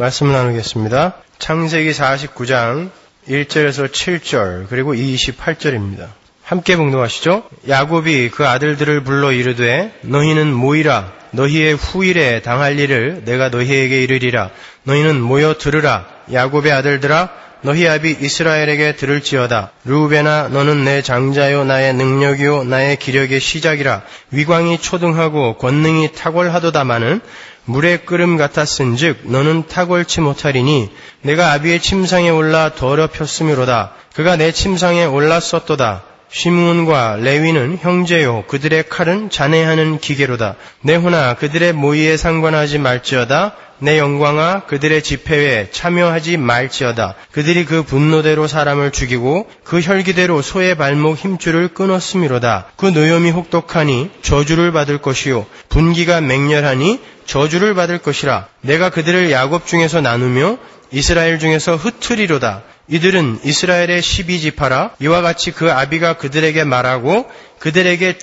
말씀을 나누겠습니다. 창세기 49장 1절에서 7절 그리고 28절입니다. 함께 봉독하시죠. 야곱이 그 아들들을 불러 이르되 너희는 모이라. 너희의 후일에 당할 일을 내가 너희에게 이르리라. 너희는 모여 들으라. 야곱의 아들들아 너희 아비 이스라엘에게 들을지어다. 르우벤아 너는 내 장자요 나의 능력이요 나의 기력의 시작이라. 위광이 초등하고 권능이 탁월하도다마는 물의 끓음 같았은즉 너는 탁월치 못하리니 내가 아비의 침상에 올라 더럽혔음이로다. 그가 내 침상에 올랐었도다. 시므온과 레위는 형제요 그들의 칼은 잔해하는 기계로다. 내 혼아 그들의 모의에 상관하지 말지어다. 내 영광아 그들의 집회에 참여하지 말지어다. 그들이 그 분노대로 사람을 죽이고 그 혈기대로 소의 발목 힘줄을 끊었음이로다. 그 노염이 혹독하니 저주를 받을 것이요 분기가 맹렬하니 저주를 받을 것이라. 내가 그들을 야곱 중에서 나누며 이스라엘 중에서 흩으리로다. 이들은 이스라엘의 12지파라. 이와 같이 그 아비가 그들에게 말하고 그들에게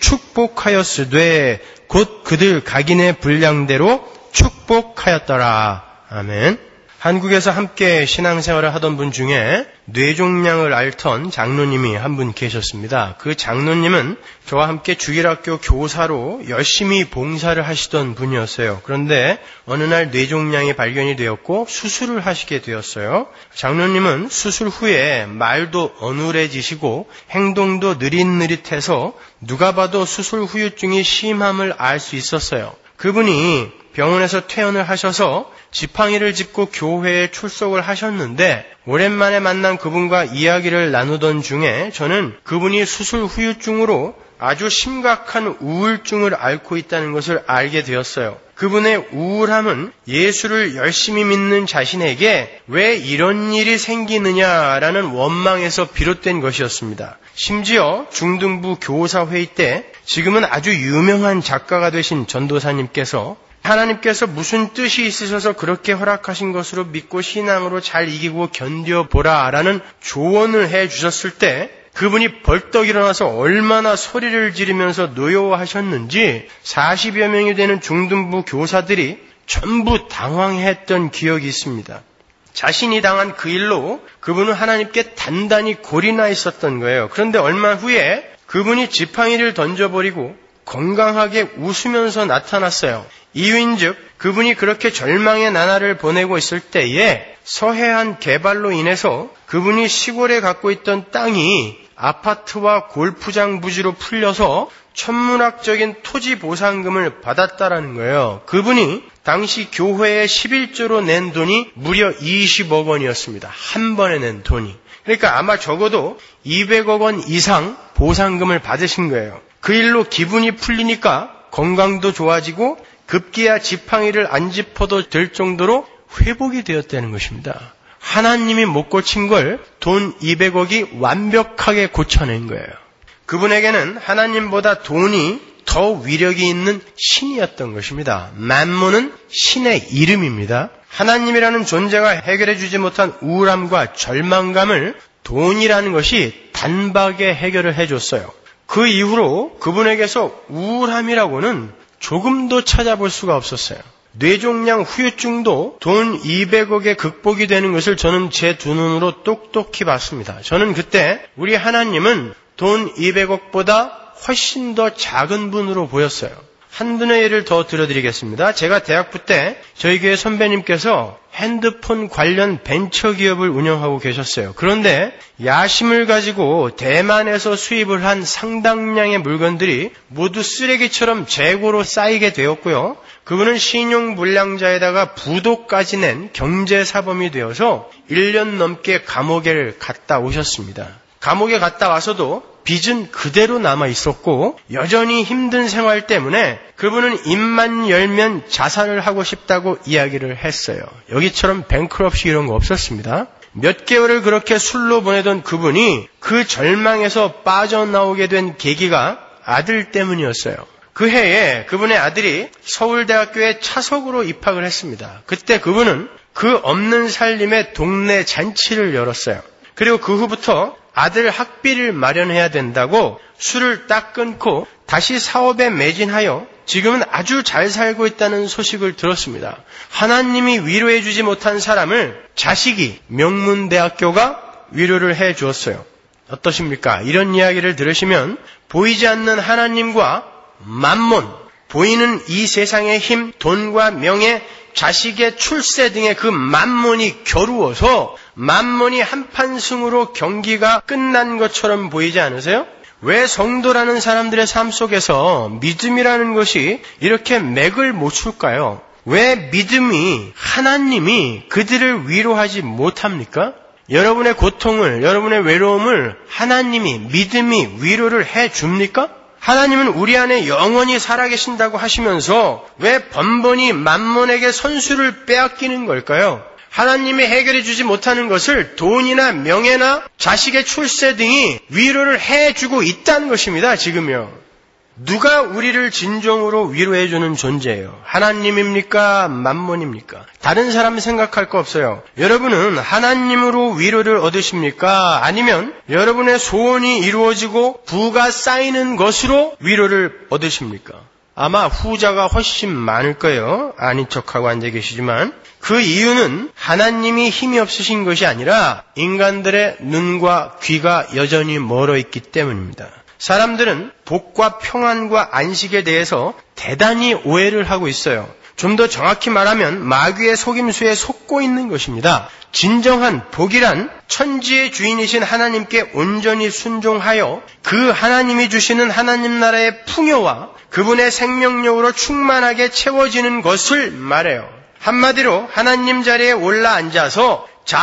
축복하였으되 곧 그들 각인의 분량대로 축복하였더라. 아멘. 한국에서 함께 신앙생활을 하던 분 중에 뇌종양을 앓던 장로님이 한 분 계셨습니다. 그 장로님은 저와 함께 주일학교 교사로 열심히 봉사를 하시던 분이었어요. 그런데 어느 날 뇌종양이 발견이 되었고 수술을 하시게 되었어요. 장로님은 수술 후에 말도 어눌해지시고 행동도 느릿느릿해서 누가 봐도 수술 후유증이 심함을 알 수 있었어요. 그분이 병원에서 퇴원을 하셔서 지팡이를 짚고 교회에 출석을 하셨는데 오랜만에 만난 그분과 이야기를 나누던 중에 저는 그분이 수술 후유증으로 아주 심각한 우울증을 앓고 있다는 것을 알게 되었어요. 그분의 우울함은 예수를 열심히 믿는 자신에게 왜 이런 일이 생기느냐라는 원망에서 비롯된 것이었습니다. 심지어 중등부 교사회의 때 지금은 아주 유명한 작가가 되신 전도사님께서 하나님께서 무슨 뜻이 있으셔서 그렇게 허락하신 것으로 믿고 신앙으로 잘 이기고 견뎌보라라는 조언을 해주셨을 때 그분이 벌떡 일어나서 얼마나 소리를 지르면서 노여워하셨는지 40여 명이 되는 중등부 교사들이 전부 당황했던 기억이 있습니다. 자신이 당한 그 일로 그분은 하나님께 단단히 골이나 있었던 거예요. 그런데 얼마 후에 그분이 지팡이를 던져버리고 건강하게 웃으면서 나타났어요. 이유인즉 그분이 그렇게 절망의 나날을 보내고 있을 때에 서해안 개발로 인해서 그분이 시골에 갖고 있던 땅이 아파트와 골프장 부지로 풀려서 천문학적인 토지 보상금을 받았다라는 거예요. 그분이 당시 교회에 11조로 낸 돈이 무려 20억 원이었습니다. 한 번에 낸 돈이. 그러니까 아마 적어도 200억 원 이상 보상금을 받으신 거예요. 그 일로 기분이 풀리니까 건강도 좋아지고 급기야 지팡이를 안 짚어도 될 정도로 회복이 되었다는 것입니다. 하나님이 못 고친 걸 돈 200억이 완벽하게 고쳐낸 거예요. 그분에게는 하나님보다 돈이 더 위력이 있는 신이었던 것입니다. 만몬은 신의 이름입니다. 하나님이라는 존재가 해결해 주지 못한 우울함과 절망감을 돈이라는 것이 단박에 해결을 해줬어요. 그 이후로 그분에게서 우울함이라고는 조금도 찾아볼 수가 없었어요. 뇌종양 후유증도 돈 200억에 극복이 되는 것을 저는 제 두 눈으로 똑똑히 봤습니다. 저는 그때 우리 하나님은 돈 200억보다 훨씬 더 작은 분으로 보였어요. 한분의 예를 더 들어드리겠습니다. 제가 대학부 때 저희 교회 선배님께서 핸드폰 관련 벤처기업을 운영하고 계셨어요. 그런데 야심을 가지고 대만에서 수입을 한 상당량의 물건들이 모두 쓰레기처럼 재고로 쌓이게 되었고요. 그분은 신용불량자에다가 부도까지 낸 경제사범이 되어서 1년 넘게 감옥에 갔다 오셨습니다. 감옥에 갔다 와서도 빚은 그대로 남아 있었고 여전히 힘든 생활 때문에 그분은 입만 열면 자살을 하고 싶다고 이야기를 했어요. 여기처럼 뱅크럽시 이런 거 없었습니다. 몇 개월을 그렇게 술로 보내던 그분이 그 절망에서 빠져나오게 된 계기가 아들 때문이었어요. 그 해에 그분의 아들이 서울대학교에 차석으로 입학을 했습니다. 그때 그분은 그 없는 살림에 동네 잔치를 열었어요. 그리고 그 후부터 아들 학비를 마련해야 된다고 술을 딱 끊고 다시 사업에 매진하여 지금은 아주 잘 살고 있다는 소식을 들었습니다. 하나님이 위로해주지 못한 사람을 자식이 명문대학교가 위로를 해 주었어요. 어떠십니까? 이런 이야기를 들으시면 보이지 않는 하나님과 만몬, 보이는 이 세상의 힘, 돈과 명예, 자식의 출세 등의 그 만몬이 겨루어서 만몬이 한판승으로 경기가 끝난 것처럼 보이지 않으세요? 왜 성도라는 사람들의 삶 속에서 믿음이라는 것이 이렇게 맥을 못 출까요? 왜 믿음이, 하나님이 그들을 위로하지 못합니까? 여러분의 고통을, 여러분의 외로움을 하나님이, 믿음이 위로를 해줍니까? 하나님은 우리 안에 영원히 살아계신다고 하시면서 왜 번번이 만몬에게 선수를 빼앗기는 걸까요? 하나님이 해결해 주지 못하는 것을 돈이나 명예나 자식의 출세 등이 위로를 해주고 있다는 것입니다. 지금요. 누가 우리를 진정으로 위로해 주는 존재예요? 하나님입니까? 만몬입니까? 다른 사람 생각할 거 없어요. 여러분은 하나님으로 위로를 얻으십니까? 아니면 여러분의 소원이 이루어지고 부가 쌓이는 것으로 위로를 얻으십니까? 아마 후자가 훨씬 많을 거예요. 아닌 척하고 앉아 계시지만 그 이유는 하나님이 힘이 없으신 것이 아니라 인간들의 눈과 귀가 여전히 멀어 있기 때문입니다. 사람들은 복과 평안과 안식에 대해서 대단히 오해를 하고 있어요. 좀 더 정확히 말하면 마귀의 속임수에 속고 있는 것입니다. 진정한 복이란 천지의 주인이신 하나님께 온전히 순종하여 그 하나님이 주시는 하나님 나라의 풍요와 그분의 생명력으로 충만하게 채워지는 것을 말해요. 한마디로 하나님 자리에 올라앉아서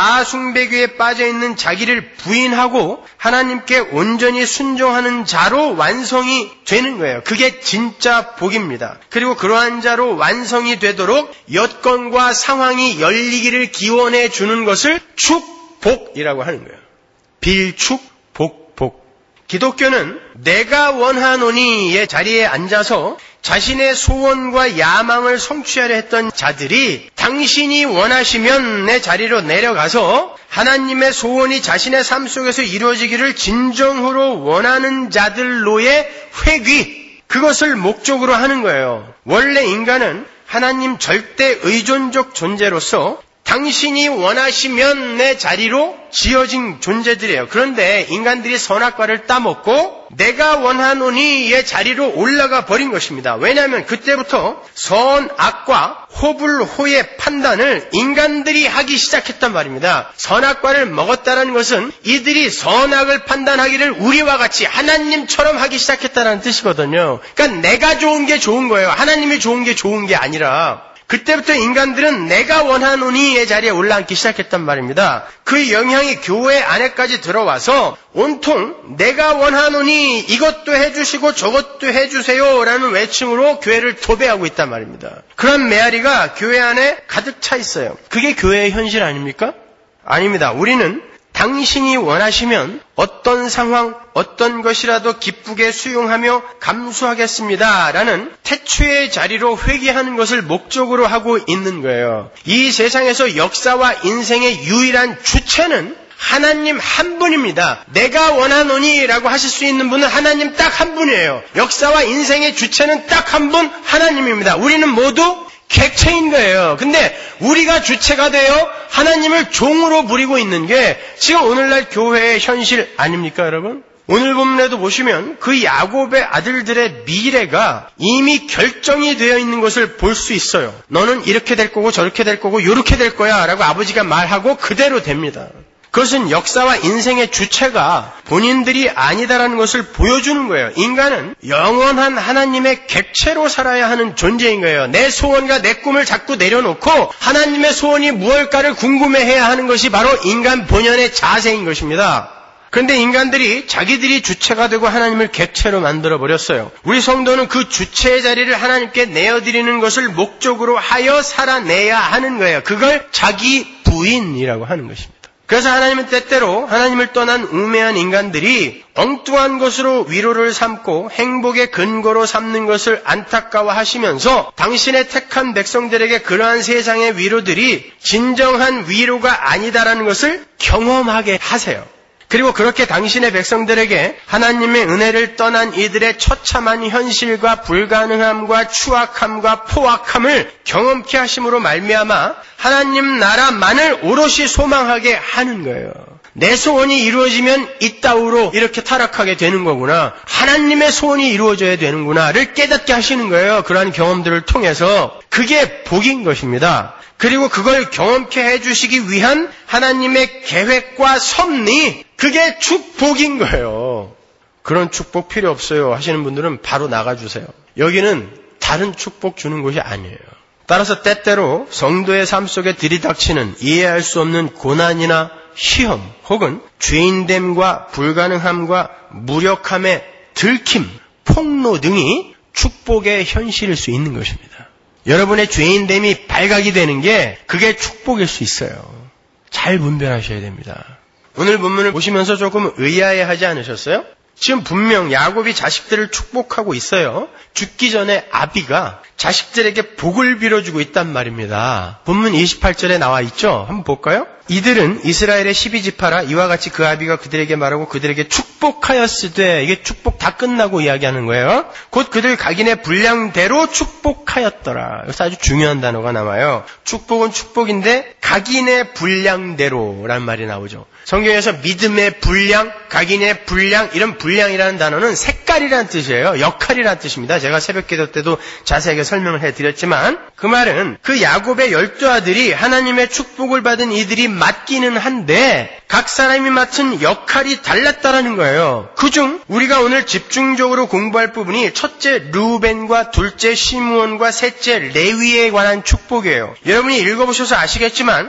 자아숭배교에 빠져있는 자기를 부인하고 하나님께 온전히 순종하는 자로 완성이 되는 거예요. 그게 진짜 복입니다. 그리고 그러한 자로 완성이 되도록 여건과 상황이 열리기를 기원해 주는 것을 축복이라고 하는 거예요. 빌축, 복. 기독교는 내가 원하노니의 자리에 앉아서 자신의 소원과 야망을 성취하려 했던 자들이 당신이 원하시면 내 자리로 내려가서 하나님의 소원이 자신의 삶 속에서 이루어지기를 진정으로 원하는 자들로의 회귀, 그것을 목적으로 하는 거예요. 원래 인간은 하나님 절대 의존적 존재로서 당신이 원하시면 내 자리로 지어진 존재들이에요. 그런데 인간들이 선악과를 따먹고 내가 원하노니의 자리로 올라가 버린 것입니다. 왜냐하면 그때부터 선악과 호불호의 판단을 인간들이 하기 시작했단 말입니다. 선악과를 먹었다는 것은 이들이 선악을 판단하기를 우리와 같이 하나님처럼 하기 시작했다는 뜻이거든요. 그러니까 내가 좋은 게 좋은 거예요. 하나님이 좋은 게 좋은 게 아니라. 그때부터 인간들은 내가 원하노니의 자리에 올라앉기 시작했단 말입니다. 그 영향이 교회 안에까지 들어와서 온통 내가 원하노니 이것도 해주시고 저것도 해주세요 라는 외침으로 교회를 도배하고 있단 말입니다. 그런 메아리가 교회 안에 가득 차 있어요. 그게 교회의 현실 아닙니까? 아닙니다. 우리는 당신이 원하시면 어떤 상황, 어떤 것이라도 기쁘게 수용하며 감수하겠습니다 라는 태초의 자리로 회귀하는 것을 목적으로 하고 있는 거예요. 이 세상에서 역사와 인생의 유일한 주체는 하나님 한 분입니다. 내가 원하노니 라고 하실 수 있는 분은 하나님 딱 한 분이에요. 역사와 인생의 주체는 딱 한 분 하나님입니다. 우리는 모두 객체인 거예요. 근데 우리가 주체가 되어 하나님을 종으로 부리고 있는 게 지금 오늘날 교회의 현실 아닙니까, 여러분? 오늘 본문에도 보시면 그 야곱의 아들들의 미래가 이미 결정이 되어 있는 것을 볼 수 있어요. 너는 이렇게 될 거고 저렇게 될 거고 이렇게 될 거야 라고 아버지가 말하고 그대로 됩니다. 그것은 역사와 인생의 주체가 본인들이 아니다라는 것을 보여주는 거예요. 인간은 영원한 하나님의 객체로 살아야 하는 존재인 거예요. 내 소원과 내 꿈을 자꾸 내려놓고 하나님의 소원이 무엇일까를 궁금해해야 하는 것이 바로 인간 본연의 자세인 것입니다. 그런데 인간들이 자기들이 주체가 되고 하나님을 객체로 만들어버렸어요. 우리 성도는 그 주체의 자리를 하나님께 내어드리는 것을 목적으로 하여 살아내야 하는 거예요. 그걸 자기 부인이라고 하는 것입니다. 그래서 하나님은 때때로 하나님을 떠난 우매한 인간들이 엉뚱한 것으로 위로를 삼고 행복의 근거로 삼는 것을 안타까워하시면서 당신의 택한 백성들에게 그러한 세상의 위로들이 진정한 위로가 아니다라는 것을 경험하게 하세요. 그리고 그렇게 당신의 백성들에게 하나님의 은혜를 떠난 이들의 처참한 현실과 불가능함과 추악함과 포악함을 경험케 하심으로 말미암아 하나님 나라만을 오롯이 소망하게 하는 거예요. 내 소원이 이루어지면 이따위로 이렇게 타락하게 되는 거구나. 하나님의 소원이 이루어져야 되는구나를 깨닫게 하시는 거예요. 그러한 경험들을 통해서. 그게 복인 것입니다. 그리고 그걸 경험케 해주시기 위한 하나님의 계획과 섭리, 그게 축복인 거예요. 그런 축복 필요 없어요 하시는 분들은 바로 나가주세요. 여기는 다른 축복 주는 곳이 아니에요. 따라서 때때로 성도의 삶 속에 들이닥치는 이해할 수 없는 고난이나 시험 혹은 죄인됨과 불가능함과 무력함의 들킴, 폭로 등이 축복의 현실일 수 있는 것입니다. 여러분의 죄인됨이 발각이 되는 게 그게 축복일 수 있어요. 잘 분별하셔야 됩니다. 오늘 본문을 보시면서 조금 의아해하지 않으셨어요? 지금 분명 야곱이 자식들을 축복하고 있어요. 죽기 전에 아비가 자식들에게 복을 빌어주고 있단 말입니다. 본문 28절에 나와 있죠? 한번 볼까요? 이들은 이스라엘의 12지파라 이와 같이 그 아비가 그들에게 말하고 그들에게 축복하였으되, 이게 축복 다 끝나고 이야기하는 거예요. 곧 그들 각인의 분량대로 축복하였더라. 여기서 아주 중요한 단어가 나와요. 축복은 축복인데 각인의 분량대로라는 말이 나오죠. 성경에서 믿음의 분량, 각인의 분량, 이런 분량이라는 단어는 색깔이라는 뜻이에요. 역할이라는 뜻입니다. 제가 새벽기도 때도 자세하게 설명을 해드렸지만 그 말은 그 야곱의 12아들이 하나님의 축복을 받은 이들이 맡기는 한데 각 사람이 맡은 역할이 달랐다라는 거예요. 그중 우리가 오늘 집중적으로 공부할 부분이 첫째 르우벤과 둘째 시므온과 셋째 레위에 관한 축복이에요. 여러분이 읽어보셔서 아시겠지만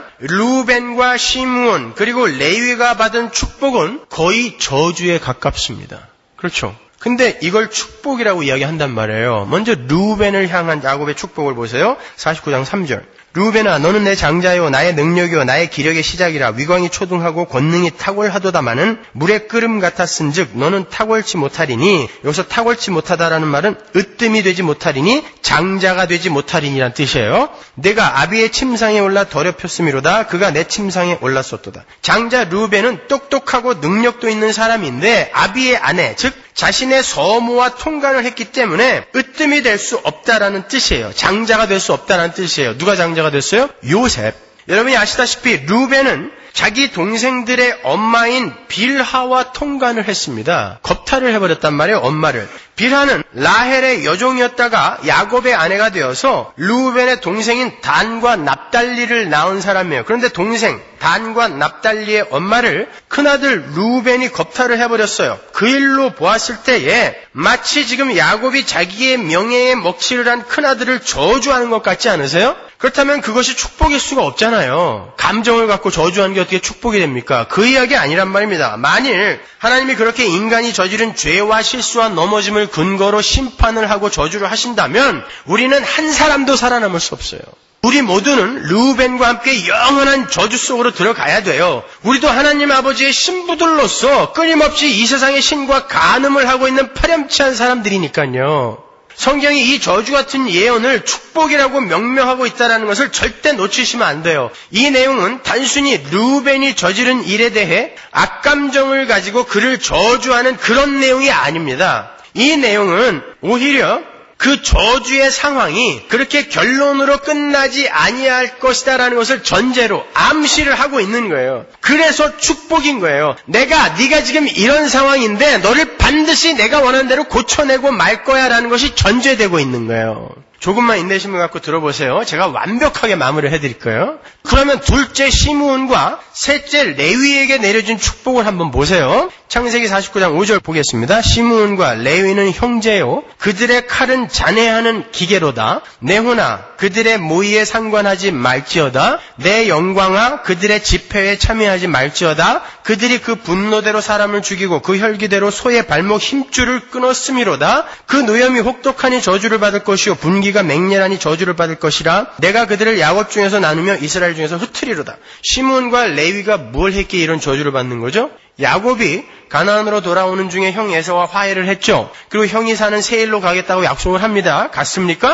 르우벤과 시므온 그리고 레위가 받은 축복은 거의 저주에 가깝습니다. 그렇죠? 근데 이걸 축복이라고 이야기한단 말이에요. 먼저 르우벤을 향한 야곱의 축복을 보세요. 49장 3절. 르우벤아 너는 내 장자요 나의 능력이요 나의 기력의 시작이라. 위광이 초등하고 권능이 탁월하도다마는 물의 끓음 같았은즉 너는 탁월치 못하리니, 여기서 탁월치 못하다라는 말은 으뜸이 되지 못하리니 장자가 되지 못하리니란 뜻이에요. 내가 아비의 침상에 올라 더럽혔음이로다. 그가 내 침상에 올랐었도다. 장자 르우벤은 똑똑하고 능력도 있는 사람인데 아비의 아내, 즉 자신의 서모와 통관을 했기 때문에 으뜸이 될 수 없다라는 뜻이에요. 장자가 될 수 없다라는 뜻이에요. 누가 장자가 됐어요? 요셉. 여러분이 아시다시피 르우벤은 자기 동생들의 엄마인 빌하와 통관을 했습니다. 겁탈을 해버렸단 말이에요. 엄마를. 빌하는 라헬의 여종이었다가 야곱의 아내가 되어서 르우벤의 동생인 단과 납달리를 낳은 사람이에요. 그런데 동생 단과 납달리의 엄마를 큰아들 르우벤이 겁탈을 해버렸어요. 그 일로 보았을 때에 마치 지금 야곱이 자기의 명예에 먹칠을 한 큰아들을 저주하는 것 같지 않으세요? 그렇다면 그것이 축복일 수가 없잖아요. 감정을 갖고 저주하는 게 어떻게 축복이 됩니까? 그 이야기 아니란 말입니다. 만일 하나님이 그렇게 인간이 저지른 죄와 실수와 넘어짐을 근거로 심판을 하고 저주를 하신다면 우리는 한 사람도 살아남을 수 없어요. 우리 모두는 르우벤과 함께 영원한 저주 속으로 들어가야 돼요. 우리도 하나님 아버지의 신부들로서 끊임없이 이 세상의 신과 간음을 하고 있는 파렴치한 사람들이니까요. 성경이 이 저주 같은 예언을 축복이라고 명명하고 있다는 것을 절대 놓치시면 안 돼요. 이 내용은 단순히 르우벤이 저지른 일에 대해 악감정을 가지고 그를 저주하는 그런 내용이 아닙니다. 이 내용은 오히려 그 저주의 상황이 그렇게 결론으로 끝나지 아니할 것이다라는 것을 전제로 암시를 하고 있는 거예요. 그래서 축복인 거예요. 네가 지금 이런 상황인데 너를 반드시 내가 원하는 대로 고쳐내고 말 거야라는 것이 전제되고 있는 거예요. 조금만 인내심을 갖고 들어보세요. 제가 완벽하게 마무리를 해드릴 거예요. 그러면 둘째 시므온과 셋째 레위에게 내려진 축복을 한번 보세요. 창세기 49장 5절 보겠습니다. 시므온과 레위는 형제요 그들의 칼은 잔해하는 기계로다. 내호나 그들의 모의에 상관하지 말지어다. 내 영광아 그들의 집회에 참여하지 말지어다. 그들이 그 분노대로 사람을 죽이고 그 혈기대로 소의 발목 힘줄을 끊었음이로다. 그 노염이 혹독하니 저주를 받을 것이요 분기가 맹렬하니 저주를 받을 것이라. 내가 그들을 야곱 중에서 나누며 이스라엘 중에서 흩으리로다. 시므온과 레위가 뭘 했기에 이런 저주를 받는 거죠? 야곱이 가나안으로 돌아오는 중에 형 에서와 화해를 했죠. 그리고 형이 사는 세일로 가겠다고 약속을 합니다. 갔습니까?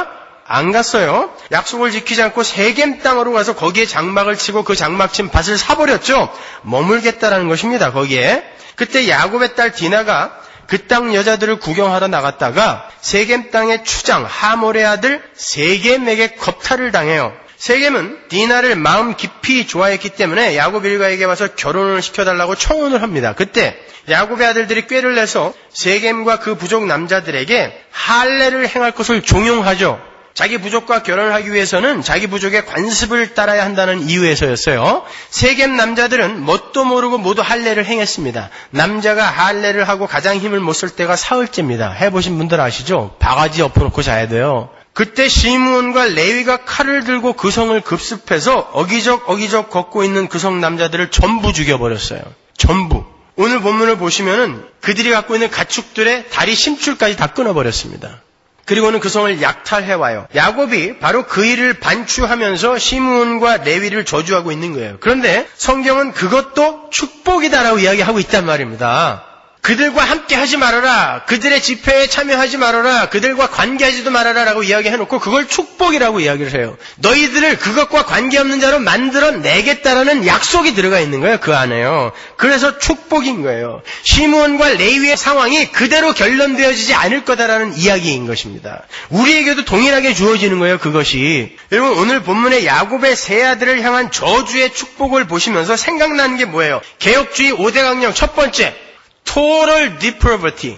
안 갔어요. 약속을 지키지 않고 세겜 땅으로 가서 거기에 장막을 치고 그 장막 친 밭을 사버렸죠. 머물겠다라는 것입니다. 거기에. 그때 야곱의 딸 디나가 그 땅 여자들을 구경하러 나갔다가 세겜 땅의 추장 하몰의 아들 세겜에게 겁탈을 당해요. 세겜은 디나를 마음 깊이 좋아했기 때문에 야곱 일가에게 와서 결혼을 시켜달라고 청혼을 합니다. 그때 야곱의 아들들이 꾀를 내서 세겜과 그 부족 남자들에게 할례를 행할 것을 종용하죠. 자기 부족과 결혼을 하기 위해서는 자기 부족의 관습을 따라야 한다는 이유에서였어요. 세겜 남자들은 뭣도 모르고 모두 할례를 행했습니다. 남자가 할례를 하고 가장 힘을 못 쓸 때가 사흘째입니다. 해보신 분들 아시죠? 바가지 엎어놓고 자야 돼요. 그때 시므온과 레위가 칼을 들고 그 성을 급습해서 어기적 걷고 있는 그 성 남자들을 전부 죽여버렸어요. 전부. 오늘 본문을 보시면은 그들이 갖고 있는 가축들의 다리 심줄까지 다 끊어버렸습니다. 그리고는 그 성을 약탈해와요. 야곱이 바로 그 일을 반추하면서 시므온과 레위를 저주하고 있는 거예요. 그런데 성경은 그것도 축복이다라고 이야기하고 있단 말입니다. 그들과 함께 하지 말아라. 그들의 집회에 참여하지 말아라. 그들과 관계하지도 말아라 라고 이야기해놓고 그걸 축복이라고 이야기를 해요. 너희들을 그것과 관계없는 자로 만들어내겠다라는 약속이 들어가 있는 거예요. 그 안에요. 그래서 축복인 거예요. 시므온과 레위의 상황이 그대로 결론되어지지 않을 거다라는 이야기인 것입니다. 우리에게도 동일하게 주어지는 거예요. 그것이. 여러분 오늘 본문의 야곱의 세 아들을 향한 저주의 축복을 보시면서 생각나는 게 뭐예요? 개혁주의 5대 강령 첫 번째. total depravity.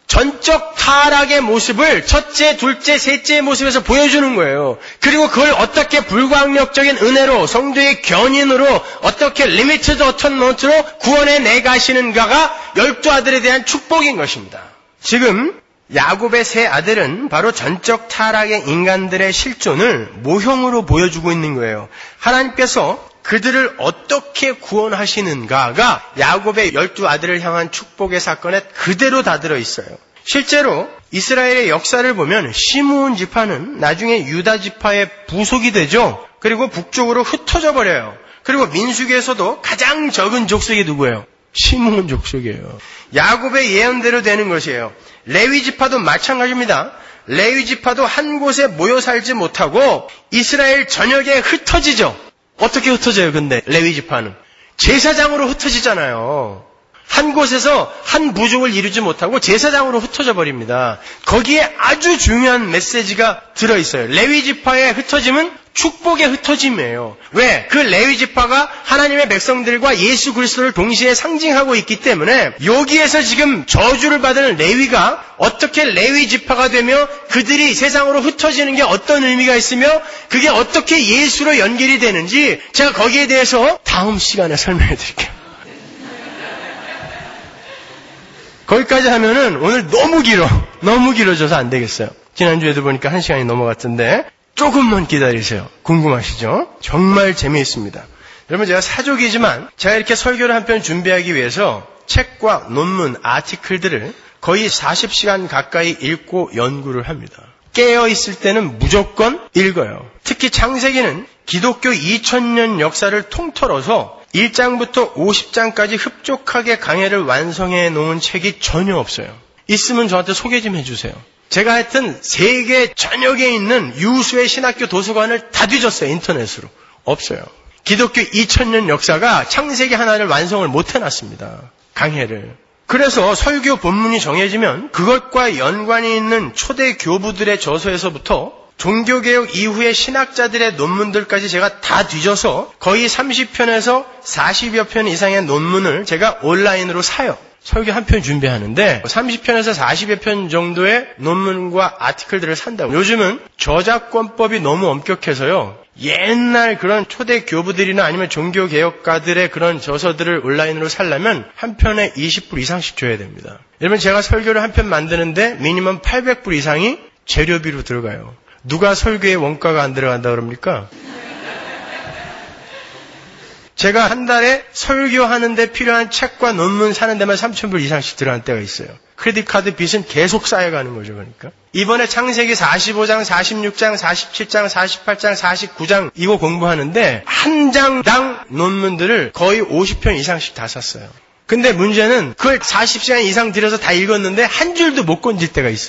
전적 타락의 모습을 첫째, 둘째, 셋째의 모습에서 보여주는 거예요. 그리고 그걸 어떻게 불광력적인 은혜로, 성도의 견인으로, 어떻게 limited atonement로 구원해 가시는가가 12아들에 대한 축복인 것입니다. 지금 야곱의 세 아들은 바로 전적 타락의 인간들의 실존을 모형으로 보여주고 있는 거예요. 하나님께서 그들을 어떻게 구원하시는가가 야곱의 12아들을 향한 축복의 사건에 그대로 다 들어있어요. 실제로 이스라엘의 역사를 보면 시므온 지파는 나중에 유다 지파의 부속이 되죠. 그리고 북쪽으로 흩어져 버려요. 그리고 민수기에서도 가장 적은 족속이 누구예요? 시므온 족속이에요. 야곱의 예언대로 되는 것이에요. 레위 지파도 마찬가지입니다. 레위 지파도 한 곳에 모여 살지 못하고 이스라엘 전역에 흩어지죠. 어떻게 흩어져요, 근데, 레위 지파는? 제사장으로 흩어지잖아요. 한 곳에서 한 부족을 이루지 못하고 제사장으로 흩어져 버립니다. 거기에 아주 중요한 메시지가 들어있어요. 레위 지파의 흩어짐은 축복의 흩어짐이에요. 왜? 그 레위 지파가 하나님의 백성들과 예수 그리스도를 동시에 상징하고 있기 때문에 여기에서 지금 저주를 받은 레위가 어떻게 레위 지파가 되며 그들이 세상으로 흩어지는 게 어떤 의미가 있으며 그게 어떻게 예수로 연결이 되는지 제가 거기에 대해서 다음 시간에 설명해 드릴게요. 거기까지 하면은 오늘 너무 길어져서 안 되겠어요. 지난주에도 보니까 1시간이 넘어갔던데 조금만 기다리세요. 궁금하시죠? 정말 재미있습니다. 여러분 제가 사족이지만 제가 이렇게 설교를 한 편 준비하기 위해서 책과 논문, 아티클들을 거의 40시간 가까이 읽고 연구를 합니다. 깨어있을 때는 무조건 읽어요. 특히 창세기는 기독교 2000년 역사를 통틀어서 1장부터 50장까지 흡족하게 강해를 완성해 놓은 책이 전혀 없어요. 있으면 저한테 소개 좀 해주세요. 제가 하여튼 세계 전역에 있는 유수의 신학교 도서관을 다 뒤졌어요. 인터넷으로. 없어요. 기독교 2000년 역사가 창세기 하나를 완성을 못 해놨습니다. 강해를. 그래서 설교 본문이 정해지면 그것과 연관이 있는 초대 교부들의 저서에서부터 종교개혁 이후의 신학자들의 논문들까지 제가 다 뒤져서 거의 30편에서 40여 편 이상의 논문을 제가 온라인으로 사요. 설교 한 편 준비하는데 30편에서 40여 편 정도의 논문과 아티클들을 산다고. 요즘은 저작권법이 너무 엄격해서요. 옛날 그런 초대 교부들이나 아니면 종교개혁가들의 그런 저서들을 온라인으로 사려면 한 편에 20불 이상씩 줘야 됩니다. 여러분 제가 설교를 한 편 만드는데 미니멈 800불 이상이 재료비로 들어가요. 누가 설교에 원가가 안 들어간다 그럽니까? 제가 한 달에 설교하는데 필요한 책과 논문 사는 데만 3,000불 이상씩 들어간 때가 있어요. 크레딧 카드 빚은 계속 쌓여가는 거죠. 그러니까 이번에 창세기 45장, 46장, 47장, 48장, 49장 이거 공부하는데 한 장당 논문들을 거의 50편 이상씩 다 샀어요. 근데 문제는 그걸 40시간 이상 들여서 다 읽었는데 한 줄도 못 건질 때가 있어요.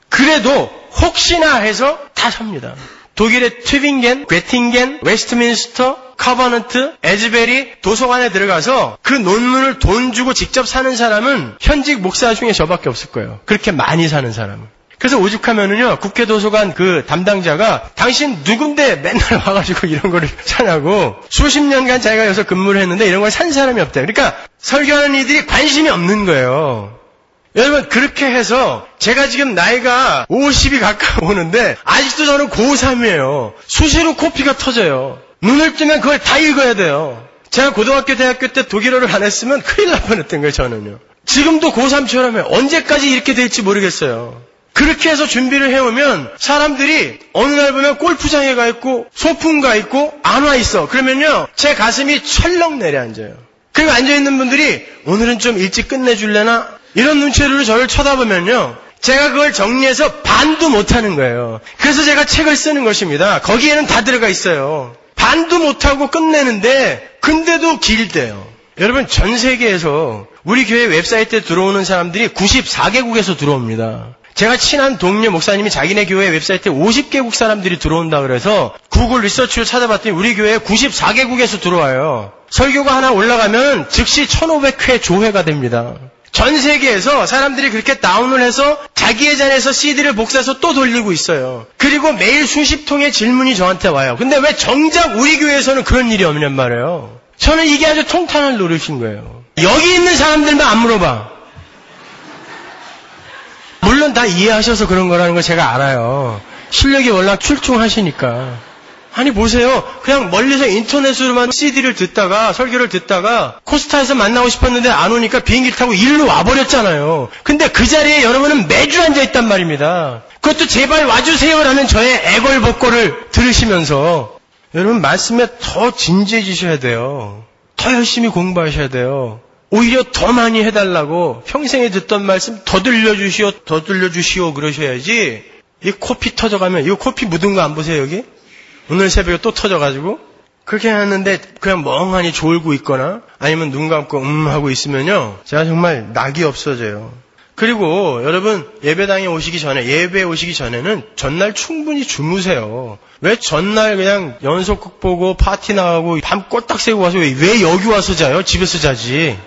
그래도 혹시나 해서 다 삽니다. 독일의 튜빙겐, 괴팅겐, 웨스트민스터, 커버넌트, 에즈베리 도서관에 들어가서 그 논문을 돈 주고 직접 사는 사람은 현직 목사 중에 저밖에 없을 거예요. 그렇게 많이 사는 사람은. 그래서 오죽하면은요, 국회 도서관 그 담당자가 당신 누군데 맨날 와가지고 이런 거를 사냐고 수십 년간 자기가 여기서 근무를 했는데 이런 걸 산 사람이 없대요. 그러니까 설교하는 이들이 관심이 없는 거예요. 여러분, 그렇게 해서 제가 지금 나이가 50이 가까워오는데 아직도 저는 고3이에요. 수시로 코피가 터져요. 눈을 뜨면 그걸 다 읽어야 돼요. 제가 고등학교, 대학교 때 독일어를 안 했으면 큰일 날 뻔했던 거예요, 저는요. 지금도 고3처럼 해요. 언제까지 이렇게 될지 모르겠어요. 그렇게 해서 준비를 해오면 사람들이 어느 날 보면 골프장에 가 있고 소풍 가 있고 안 와 있어. 그러면요, 제 가슴이 철렁 내려앉아요. 그리고 앉아있는 분들이 오늘은 좀 일찍 끝내줄래나? 이런 눈치로 저를 쳐다보면요, 제가 그걸 정리해서 반도 못하는 거예요. 그래서 제가 책을 쓰는 것입니다. 거기에는 다 들어가 있어요. 반도 못하고 끝내는데 근데도 길대요. 여러분, 전 세계에서 우리 교회 웹사이트에 들어오는 사람들이 94개국에서 들어옵니다. 제가 친한 동료 목사님이 자기네 교회 웹사이트에 50개국 사람들이 들어온다 그래서 구글 리서치로 찾아봤더니 우리 교회에 94개국에서 들어와요. 설교가 하나 올라가면 즉시 1500회 조회가 됩니다. 전 세계에서 사람들이 그렇게 다운을 해서 자기의 잔에서 CD를 복사해서 또 돌리고 있어요. 그리고 매일 수십 통의 질문이 저한테 와요. 근데 왜 정작 우리 교회에서는 그런 일이 없냔 말이에요. 저는 이게 아주 통탄을 노리신 거예요. 여기 있는 사람들만 안 물어봐. 물론 다 이해하셔서 그런 거라는 거 제가 알아요. 실력이 워낙 출중하시니까. 아니 보세요. 그냥 멀리서 인터넷으로만 CD를 듣다가 설교를 듣다가 코스타에서 만나고 싶었는데 안 오니까 비행기 타고 일로 와버렸잖아요. 근데 그 자리에 여러분은 매주 앉아있단 말입니다. 그것도 제발 와주세요라는 저의 애걸복걸을 들으시면서 여러분 말씀에 더 진지해지셔야 돼요. 더 열심히 공부하셔야 돼요. 오히려 더 많이 해달라고 평생에 듣던 말씀 더 들려주시오 그러셔야지. 이 코피 터져가면 이거 코피 묻은 거 안 보세요 여기? 오늘 새벽에 또 터져가지고 그렇게 하는데 그냥 멍하니 졸고 있거나 아니면 눈 감고 하고 있으면요, 제가 정말 낙이 없어져요. 그리고 여러분 예배당에 오시기 전에, 예배에 오시기 전에는 전날 충분히 주무세요. 왜 전날 그냥 연속극 보고 파티 나가고 밤 꼴딱 새고 와서 왜 여기 와서 자요? 집에서 자지.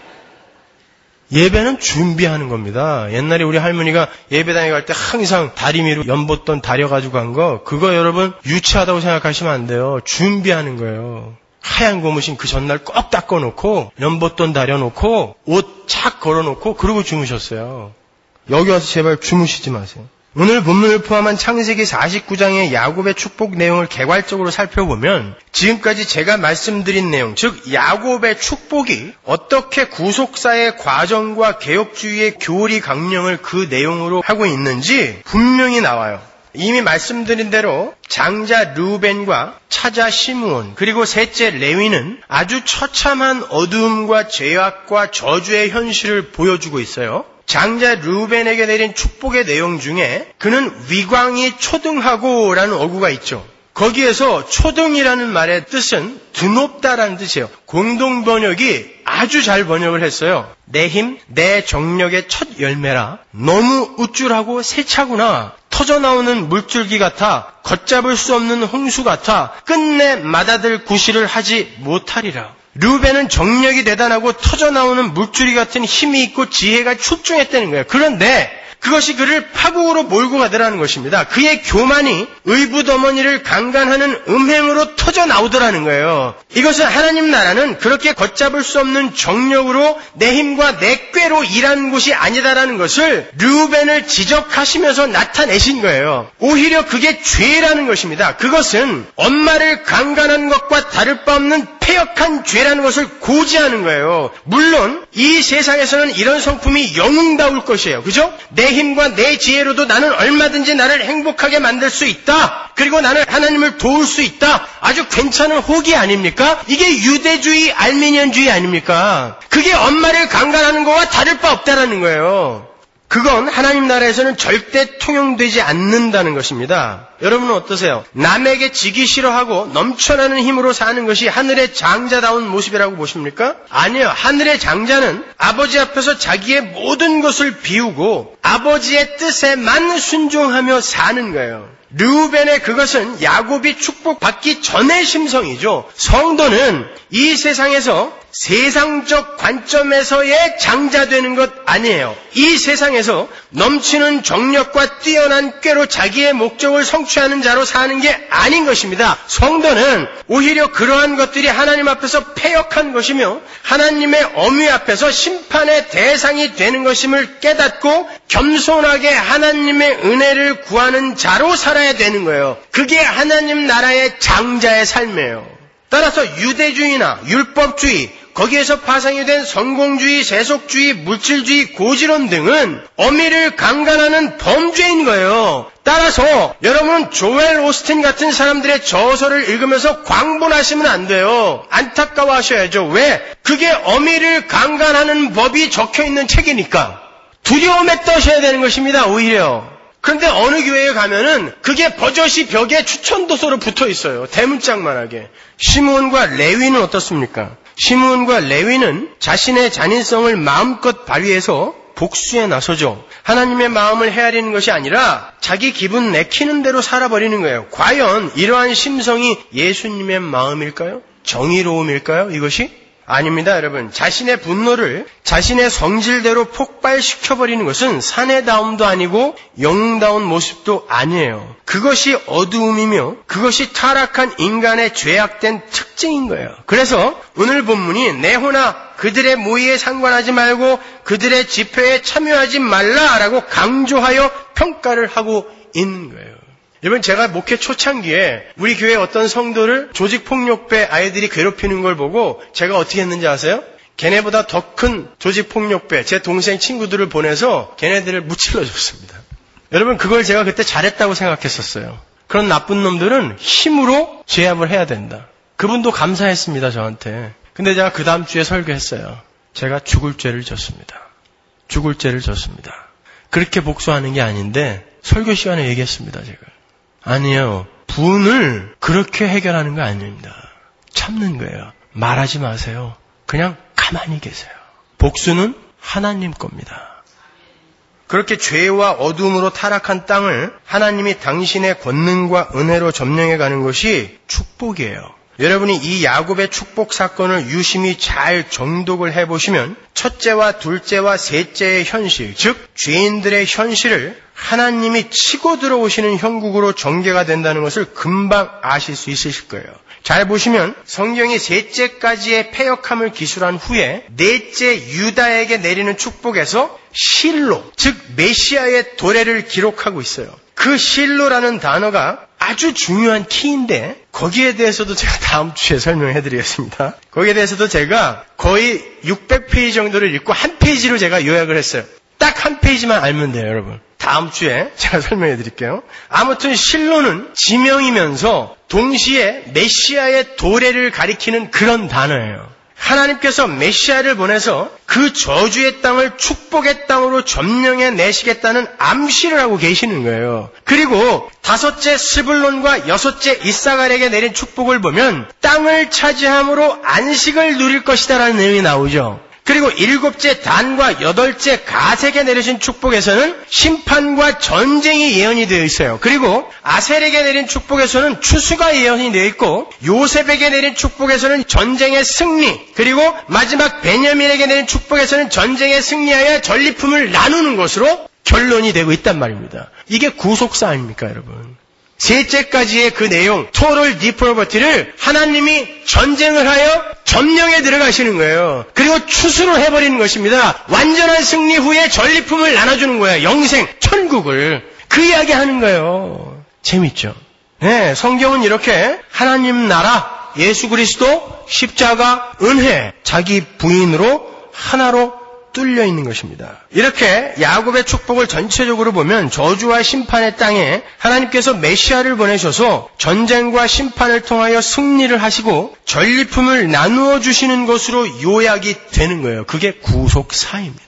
예배는 준비하는 겁니다. 옛날에 우리 할머니가 예배당에 갈 때 항상 다리미로 연봇돈 다려가지고 간 거, 그거 여러분 유치하다고 생각하시면 안 돼요. 준비하는 거예요. 하얀 고무신 그 전날 꼭 닦아놓고 연봇돈 다려놓고 옷 착 걸어놓고 그러고 주무셨어요. 여기 와서 제발 주무시지 마세요. 오늘 본문을 포함한 창세기 49장의 야곱의 축복 내용을 개괄적으로 살펴보면 지금까지 제가 말씀드린 내용, 즉 야곱의 축복이 어떻게 구속사의 과정과 개혁주의의 교리 강령을 그 내용으로 하고 있는지 분명히 나와요. 이미 말씀드린 대로 장자 르우벤과 차자 시므온 그리고 셋째 레위는 아주 처참한 어두움과 죄악과 저주의 현실을 보여주고 있어요. 장자 르우벤에게 내린 축복의 내용 중에 그는 위광이 초등하고 라는 어구가 있죠. 거기에서 초등이라는 말의 뜻은 드높다라는 뜻이에요. 공동 번역이 아주 잘 번역을 했어요. 내 힘, 내 정력의 첫 열매라. 너무 우쭐하고 세차구나. 터져나오는 물줄기 같아. 걷잡을 수 없는 홍수 같아. 끝내 맏아들 구실을 하지 못하리라. 르우벤은 정력이 대단하고 터져나오는 물줄기 같은 힘이 있고 지혜가 출중했다는 거예요. 그런데 그것이 그를 파국으로 몰고 가더라는 것입니다. 그의 교만이 의붓어머니를 강간하는 음행으로 터져나오더라는 거예요. 이것은 하나님 나라는 그렇게 걷잡을 수 없는 정력으로 내 힘과 내 꾀로 일하는 곳이 아니다라는 것을 르우벤을 지적하시면서 나타내신 거예요. 오히려 그게 죄라는 것입니다. 그것은 엄마를 강간한 것과 다를 바 없는 폐역한 죄라는 것을 고지하는 거예요. 물론 이 세상에서는 이런 성품이 영웅다울 것이에요. 그죠? 내 힘과 내 지혜로도 나는 얼마든지 나를 행복하게 만들 수 있다. 그리고 나는 하나님을 도울 수 있다. 아주 괜찮은 호기 아닙니까? 이게 유대주의, 알미니언주의 아닙니까? 그게 엄마를 강간하는 것과 다를 바 없다라는 거예요. 그건 하나님 나라에서는 절대 통용되지 않는다는 것입니다. 여러분은 어떠세요? 남에게 지기 싫어하고 넘쳐나는 힘으로 사는 것이 하늘의 장자다운 모습이라고 보십니까? 아니요. 하늘의 장자는 아버지 앞에서 자기의 모든 것을 비우고 아버지의 뜻에만 순종하며 사는 거예요. 르우벤의 그것은 야곱이 축복받기 전의 심성이죠. 성도는 이 세상에서 세상적 관점에서의 장자되는 것 아니에요. 이 세상에서 넘치는 정력과 뛰어난 꾀로 자기의 목적을 성취하는 자로 사는 게 아닌 것입니다. 성도는 오히려 그러한 것들이 하나님 앞에서 패역한 것이며 하나님의 엄위 앞에서 심판의 대상이 되는 것임을 깨닫고 겸손하게 하나님의 은혜를 구하는 자로 살아야 되는 거예요. 그게 하나님 나라의 장자의 삶이에요. 따라서 유대주의나 율법주의, 거기에서 파생이 된 성공주의, 세속주의, 물질주의, 고지론 등은 어미를 강간하는 범죄인 거예요. 따라서 여러분은 조엘 오스틴 같은 사람들의 저서를 읽으면서 광분하시면 안 돼요. 안타까워하셔야죠. 왜? 그게 어미를 강간하는 법이 적혀있는 책이니까. 두려움에 떠셔야 되는 것입니다. 오히려. 그런데 어느 교회에 가면은 그게 버젓이 벽에 추천도서로 붙어 있어요. 대문짝만하게. 시므온과 레위는 어떻습니까? 시므온과 레위는 자신의 잔인성을 마음껏 발휘해서 복수에 나서죠. 하나님의 마음을 헤아리는 것이 아니라 자기 기분 내키는 대로 살아버리는 거예요. 과연 이러한 심성이 예수님의 마음일까요? 정의로움일까요? 이것이? 아닙니다, 여러분. 자신의 분노를 자신의 성질대로 폭발시켜버리는 것은 사내다움도 아니고 영웅다운 모습도 아니에요. 그것이 어두움이며 그것이 타락한 인간의 죄악된 특징인 거예요. 그래서 오늘 본문이 내호나 그들의 모의에 상관하지 말고 그들의 집회에 참여하지 말라라고 강조하여 평가를 하고 있는 거예요. 여러분, 제가 목회 초창기에 우리 교회 어떤 성도를 조직폭력배 아이들이 괴롭히는 걸 보고 제가 어떻게 했는지 아세요? 걔네보다 더 큰 조직폭력배, 제 동생 친구들을 보내서 걔네들을 무찔러줬습니다. 여러분, 그걸 제가 그때 잘했다고 생각했었어요. 그런 나쁜 놈들은 힘으로 제압을 해야 된다. 그분도 감사했습니다, 저한테. 근데 제가 그 다음 주에 설교했어요. 제가 죽을 죄를 졌습니다. 죽을 죄를 졌습니다. 그렇게 복수하는 게 아닌데 설교 시간에 얘기했습니다, 제가. 아니요. 분을 그렇게 해결하는 거 아닙니다. 참는 거예요. 말하지 마세요. 그냥 가만히 계세요. 복수는 하나님 겁니다. 그렇게 죄와 어둠으로 타락한 땅을 하나님이 당신의 권능과 은혜로 점령해 가는 것이 축복이에요. 여러분이 이 야곱의 축복 사건을 유심히 잘 정독을 해보시면 첫째와 둘째와 셋째의 현실, 즉 죄인들의 현실을 하나님이 치고 들어오시는 형국으로 전개가 된다는 것을 금방 아실 수 있으실 거예요. 잘 보시면 성경이 셋째까지의 패역함을 기술한 후에 넷째 유다에게 내리는 축복에서 실로, 즉 메시아의 도래를 기록하고 있어요. 그 실로라는 단어가 아주 중요한 키인데 거기에 대해서도 제가 다음 주에 설명해 드리겠습니다. 거기에 대해서도 제가 거의 600페이지 정도를 읽고 한 페이지로 제가 요약을 했어요. 딱 한 페이지만 알면 돼요, 여러분. 다음 주에 제가 설명해 드릴게요. 아무튼 실로는 지명이면서 동시에 메시아의 도래를 가리키는 그런 단어예요. 하나님께서 메시아를 보내서 그 저주의 땅을 축복의 땅으로 점령해 내시겠다는 암시를 하고 계시는 거예요. 그리고 다섯째 스불론과 여섯째 이사갈에게 내린 축복을 보면 땅을 차지함으로 안식을 누릴 것이다라는 내용이 나오죠. 그리고 일곱째 단과 여덟째 갓에게 내리신 축복에서는 심판과 전쟁이 예언이 되어 있어요. 그리고 아셀에게 내린 축복에서는 추수가 예언이 되어 있고 요셉에게 내린 축복에서는 전쟁의 승리, 그리고 마지막 베냐민에게 내린 축복에서는 전쟁의 승리하여 전리품을 나누는 것으로 결론이 되고 있단 말입니다. 이게 구속사 아닙니까, 여러분? 셋째까지의 그 내용, 토럴 디프로버티를 하나님이 전쟁을 하여 점령에 들어가시는 거예요. 그리고 추수를 해버리는 것입니다. 완전한 승리 후에 전리품을 나눠주는 거예요. 영생, 천국을. 그 이야기 하는 거예요. 재밌죠? 네, 성경은 이렇게 하나님 나라, 예수 그리스도, 십자가, 은혜, 자기 부인으로 하나로 뚫려 있는 것입니다. 이렇게 야곱의 축복을 전체적으로 보면 저주와 심판의 땅에 하나님께서 메시아를 보내셔서 전쟁과 심판을 통하여 승리를 하시고 전리품을 나누어 주시는 것으로 요약이 되는 거예요. 그게 구속사입니다.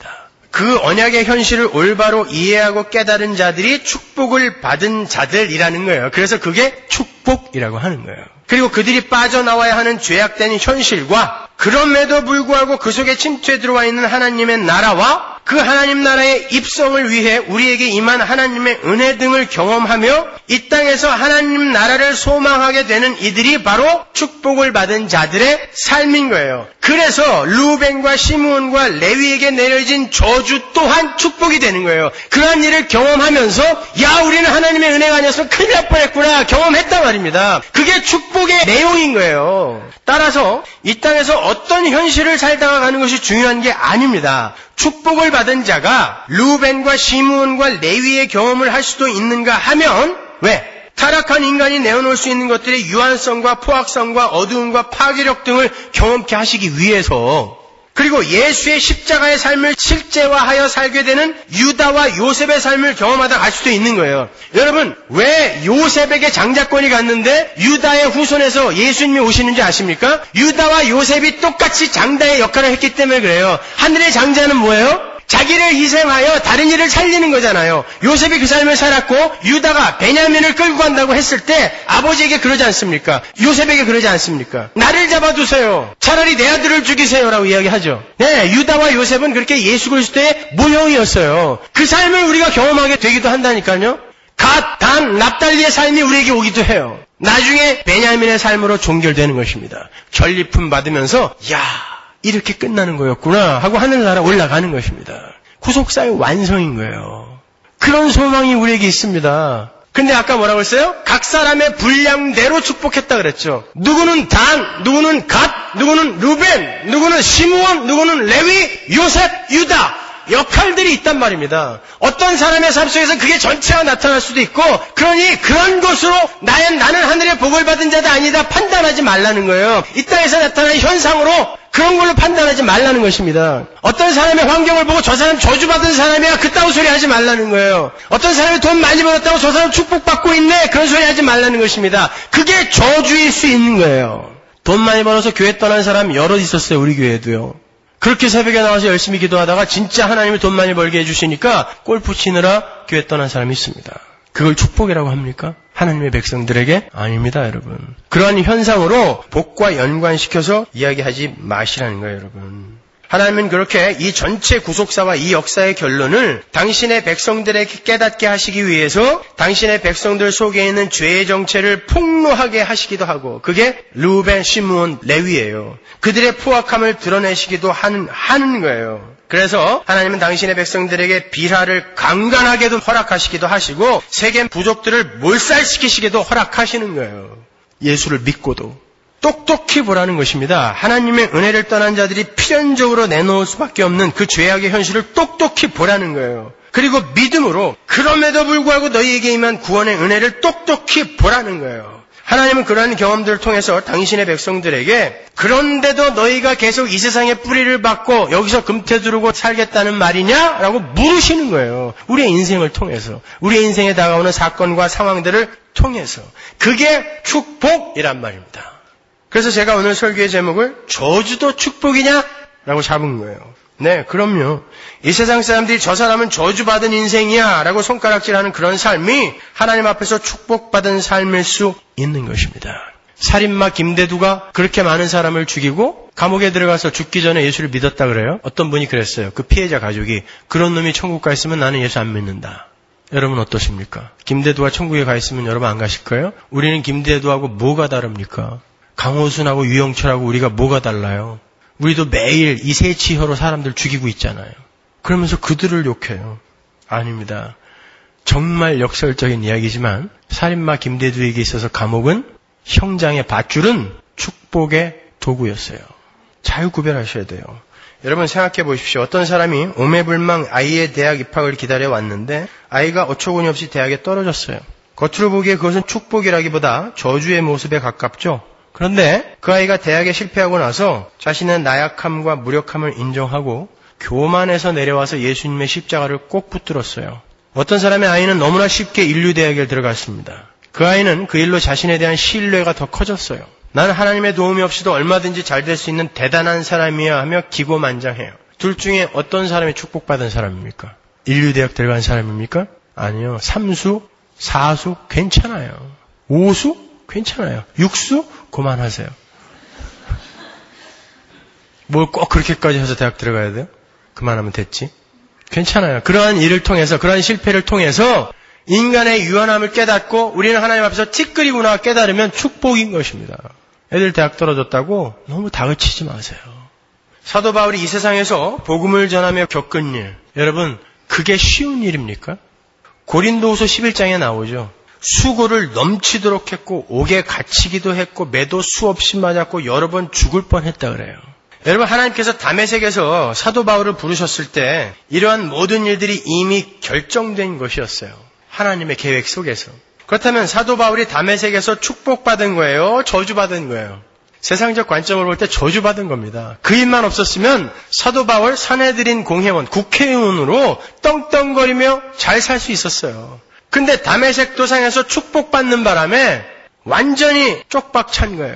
그 언약의 현실을 올바로 이해하고 깨달은 자들이 축복을 받은 자들이라는 거예요. 그래서 그게 축복이라고 하는 거예요. 그리고 그들이 빠져나와야 하는 죄악된 현실과 그럼에도 불구하고 그 속에 침투해 들어와 있는 하나님의 나라와 그 하나님 나라의 입성을 위해 우리에게 임한 하나님의 은혜 등을 경험하며 이 땅에서 하나님 나라를 소망하게 되는 이들이 바로 축복을 받은 자들의 삶인 거예요. 그래서 루벤과 시므온과 레위에게 내려진 저주 또한 축복이 되는 거예요. 그러한 일을 경험하면서 야, 우리는 하나님의 은혜가 아니었으면 큰일 날 뻔했구나 경험했단 말입니다. 그게 축복의 내용인 거예요. 따라서 이 땅에서 어떤 현실을 살다가 가는 것이 중요한 게 아닙니다. 축복을 받은 자가 루벤과 시므온과 레위의 경험을 할 수도 있는가 하면 왜? 타락한 인간이 내어놓을 수 있는 것들의 유한성과 포악성과 어두움과 파괴력 등을 경험케 하시기 위해서 그리고 예수의 십자가의 삶을 실제화하여 살게 되는 유다와 요셉의 삶을 경험하다 갈 수도 있는 거예요. 여러분, 왜 요셉에게 장자권이 갔는데 유다의 후손에서 예수님이 오시는지 아십니까? 유다와 요셉이 똑같이 장자의 역할을 했기 때문에 그래요. 하늘의 장자는 뭐예요? 자기를 희생하여 다른 일을 살리는 거잖아요. 요셉이 그 삶을 살았고 유다가 베냐민을 끌고 간다고 했을 때 아버지에게 그러지 않습니까? 요셉에게 그러지 않습니까? 나를 잡아두세요. 차라리 내 아들을 죽이세요라고 이야기하죠. 네, 유다와 요셉은 그렇게 예수 그리스도의 모형이었어요. 그 삶을 우리가 경험하게 되기도 한다니까요. 갓, 단, 납달리의 삶이 우리에게 오기도 해요. 나중에 베냐민의 삶으로 종결되는 것입니다. 전리품 받으면서 야, 이렇게 끝나는 거였구나 하고 하늘나라 올라가는 것입니다. 구속사의 완성인 거예요. 그런 소망이 우리에게 있습니다. 근데 아까 뭐라고 했어요? 각 사람의 분량대로 축복했다 그랬죠. 누구는 단, 누구는 갓, 누구는 루벤, 누구는 시므온, 누구는 레위, 요셉, 유다. 역할들이 있단 말입니다. 어떤 사람의 삶 속에서 그게 전체가 나타날 수도 있고 그러니 그런 것으로 나는 하늘의 복을 받은 자다 아니다 판단하지 말라는 거예요. 이 땅에서 나타나는 현상으로 그런 걸로 판단하지 말라는 것입니다. 어떤 사람의 환경을 보고 저 사람 저주받은 사람이야 그따위 소리 하지 말라는 거예요. 어떤 사람이 돈 많이 벌었다고 저 사람 축복받고 있네 그런 소리 하지 말라는 것입니다. 그게 저주일 수 있는 거예요. 돈 많이 벌어서 교회 떠난 사람 여럿 있었어요. 우리 교회도요. 그렇게 새벽에 나와서 열심히 기도하다가 진짜 하나님이 돈 많이 벌게 해주시니까 골프 치느라 교회 떠난 사람이 있습니다. 그걸 축복이라고 합니까? 하나님의 백성들에게? 아닙니다, 여러분. 그러한 현상으로 복과 연관시켜서 이야기하지 마시라는 거예요, 여러분. 하나님은 그렇게 이 전체 구속사와 이 역사의 결론을 당신의 백성들에게 깨닫게 하시기 위해서 당신의 백성들 속에 있는 죄의 정체를 폭로하게 하시기도 하고 그게 루벤, 시므온, 레위예요. 그들의 포악함을 드러내시기도 하는 거예요. 그래서 하나님은 당신의 백성들에게 비라를 강간하게도 허락하시기도 하시고 세겜 부족들을 몰살시키시기도 허락하시는 거예요. 예수를 믿고도. 똑똑히 보라는 것입니다. 하나님의 은혜를 떠난 자들이 필연적으로 내놓을 수밖에 없는 그 죄악의 현실을 똑똑히 보라는 거예요. 그리고 믿음으로 그럼에도 불구하고 너희에게 임한 구원의 은혜를 똑똑히 보라는 거예요. 하나님은 그러한 경험들을 통해서 당신의 백성들에게 그런데도 너희가 계속 이 세상에 뿌리를 박고 여기서 금태두르고 살겠다는 말이냐? 라고 물으시는 거예요. 우리의 인생을 통해서. 우리의 인생에 다가오는 사건과 상황들을 통해서. 그게 축복이란 말입니다. 그래서 제가 오늘 설교의 제목을 저주도 축복이냐? 라고 잡은 거예요. 네, 그럼요. 이 세상 사람들이 저 사람은 저주받은 인생이야 라고 손가락질하는 그런 삶이 하나님 앞에서 축복받은 삶일 수 있는 것입니다. 살인마 김대두가 그렇게 많은 사람을 죽이고 감옥에 들어가서 죽기 전에 예수를 믿었다 그래요. 어떤 분이 그랬어요. 그 피해자 가족이 그런 놈이 천국 가 있으면 나는 예수 안 믿는다. 여러분 어떠십니까? 김대두가 천국에 가 있으면 여러분 안 가실 거예요? 우리는 김대두하고 뭐가 다릅니까? 강호순하고 유영철하고 우리가 뭐가 달라요? 우리도 매일 이세치혀로 사람들 죽이고 있잖아요. 그러면서 그들을 욕해요. 아닙니다. 정말 역설적인 이야기지만 살인마 김대두에게 있어서 감옥은 형장의 밧줄은 축복의 도구였어요. 잘 구별하셔야 돼요. 여러분 생각해 보십시오. 어떤 사람이 오매불망 아이의 대학 입학을 기다려 왔는데 아이가 어처구니 없이 대학에 떨어졌어요. 겉으로 보기에 그것은 축복이라기보다 저주의 모습에 가깝죠. 그런데 그 아이가 대학에 실패하고 나서 자신의 나약함과 무력함을 인정하고 교만해서 내려와서 예수님의 십자가를 꼭 붙들었어요. 어떤 사람의 아이는 너무나 쉽게 인류대학에 들어갔습니다. 그 아이는 그 일로 자신에 대한 신뢰가 더 커졌어요. 나는 하나님의 도움이 없이도 얼마든지 잘 될 수 있는 대단한 사람이야 하며 기고만장해요. 둘 중에 어떤 사람이 축복받은 사람입니까? 인류대학 들어간 사람입니까? 아니요. 3수, 4수 괜찮아요. 5수 괜찮아요. 6수 그만하세요. 뭘 꼭 그렇게까지 해서 대학 들어가야 돼요? 그만하면 됐지. 괜찮아요. 그러한 일을 통해서, 그러한 실패를 통해서 인간의 유한함을 깨닫고 우리는 하나님 앞에서 티끌이구나 깨달으면 축복인 것입니다. 애들 대학 떨어졌다고 너무 다그치지 마세요. 사도 바울이 이 세상에서 복음을 전하며 겪은 일, 여러분 그게 쉬운 일입니까? 고린도후서 11장에 나오죠. 수고를 넘치도록 했고 옥에 갇히기도 했고 매도 수없이 맞았고 여러 번 죽을 뻔했다 그래요. 여러분 하나님께서 다메섹에서 사도 바울을 부르셨을 때 이러한 모든 일들이 이미 결정된 것이었어요. 하나님의 계획 속에서. 그렇다면 사도 바울이 다메섹에서 축복받은 거예요? 저주받은 거예요? 세상적 관점으로 볼 때 저주받은 겁니다. 그 일만 없었으면 사도 바울 사내들인 공회원, 국회의원으로 떵떵거리며 잘 살 수 있었어요. 근데 다메섹 도상에서 축복받는 바람에 완전히 쪽박찬 거예요.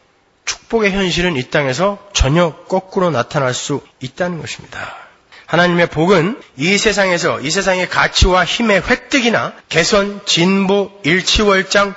축복의 현실은 이 땅에서 전혀 거꾸로 나타날 수 있다는 것입니다. 하나님의 복은 이 세상에서 이 세상의 가치와 힘의 획득이나 개선, 진보, 일치월장,